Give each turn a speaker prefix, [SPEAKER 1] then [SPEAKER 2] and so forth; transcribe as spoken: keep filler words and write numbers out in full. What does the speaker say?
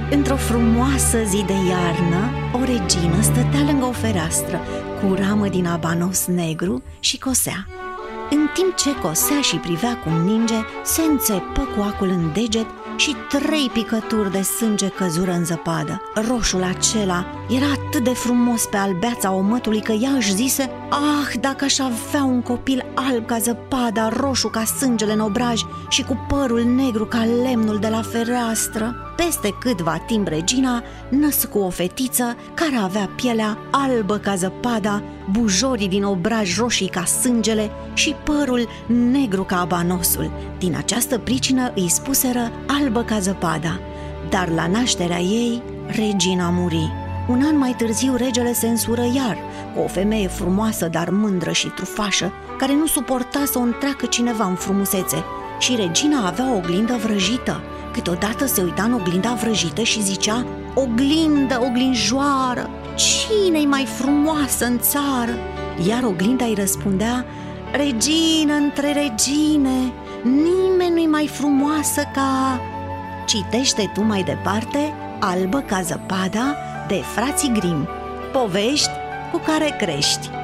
[SPEAKER 1] Într-o frumoasă zi de iarnă, o regină stătea lângă o fereastră cu o ramă din abanos negru și cosea. În timp ce cosea și privea cum ninge, se înțepă cu acul în deget și trei picături de sânge căzură în zăpadă. Roșul acela era atât de frumos pe albeața omătului că ea își zise: "Ah, dacă aș avea un copil alb ca zăpada, roșu ca sângele în obraj și cu părul negru ca lemnul de la fereastră." Peste câtva timp regina născu o fetiță care avea pielea albă ca zăpada, bujorii din obraj roșii ca sângele și părul negru ca abanosul. Din această pricină îi spuseră albă ca zăpada. Dar la nașterea ei, regina muri. Un an mai târziu, regele se însură iar cu o femeie frumoasă, dar mândră și trufașă, care nu suporta să o întreacă cineva în frumusețe. Și regina avea o oglindă vrăjită. Câteodată se uita în oglinda vrăjită și zicea: "Oglindă, oglinjoară, cine-i mai frumoasă în țară?" Iar oglinda îi răspundea: "Regină între regine, nimeni nu-i mai frumoasă ca..." Citește tu mai departe Albă ca zăpada de frații Grimm, povești cu care crești.